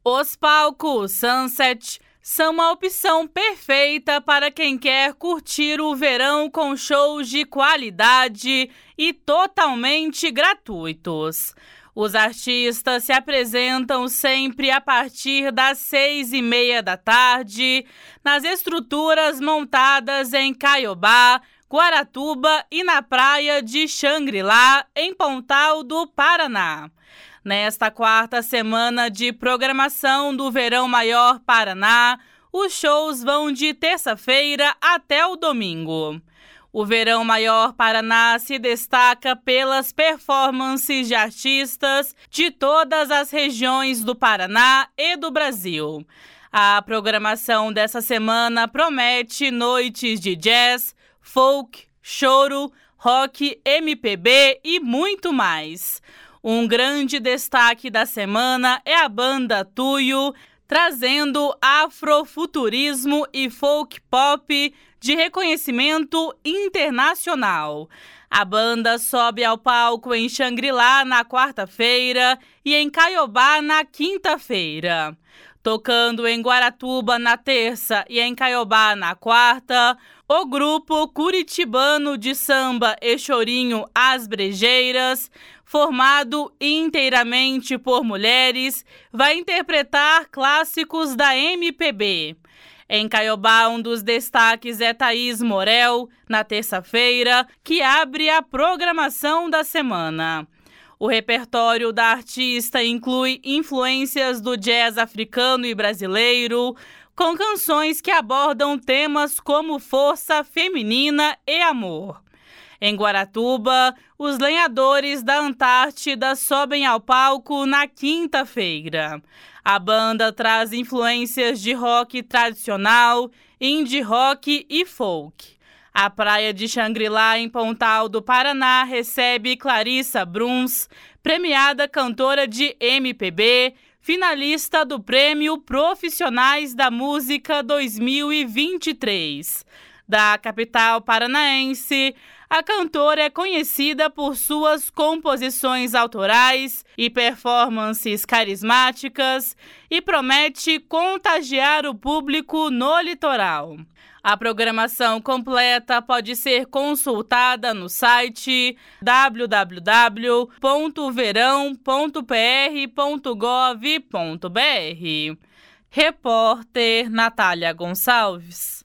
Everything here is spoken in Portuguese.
Os palcos Sunset são uma opção perfeita para quem quer curtir o verão com shows de qualidade e totalmente gratuitos. Os artistas se apresentam sempre a partir das 6h30 da tarde, nas estruturas montadas em Caiobá, Guaratuba e na praia de Xangri-Lá, em Pontal do Paraná. Nesta quarta semana de programação do Verão Maior Paraná, os shows vão de terça-feira até o domingo. O Verão Maior Paraná se destaca pelas performances de artistas de todas as regiões do Paraná e do Brasil. A programação dessa semana promete noites de jazz, folk, choro, rock, MPB e muito mais. Um grande destaque da semana é a banda Tuyo, trazendo afrofuturismo e folk pop de reconhecimento internacional. A banda sobe ao palco em Xangri-Lá na quarta-feira e em Caiobá na quinta-feira. Tocando em Guaratuba na terça e em Caiobá na quarta, o grupo curitibano de samba e chorinho As Brejeiras, formado inteiramente por mulheres, vai interpretar clássicos da MPB. Em Caiobá, um dos destaques é Thaís Morel, na terça-feira, que abre a programação da semana. O repertório da artista inclui influências do jazz africano e brasileiro, com canções que abordam temas como força feminina e amor. Em Guaratuba, os lenhadores da Antártida sobem ao palco na quinta-feira. A banda traz influências de rock tradicional, indie rock e folk. A praia de Xangri-Lá, em Pontal do Paraná, recebe Clarissa Bruns, premiada cantora de MPB, finalista do Prêmio Profissionais da Música 2023. Da capital paranaense, a cantora é conhecida por suas composições autorais e performances carismáticas e promete contagiar o público no litoral. A programação completa pode ser consultada no site www.verão.pr.gov.br. Repórter Natália Gonçalves.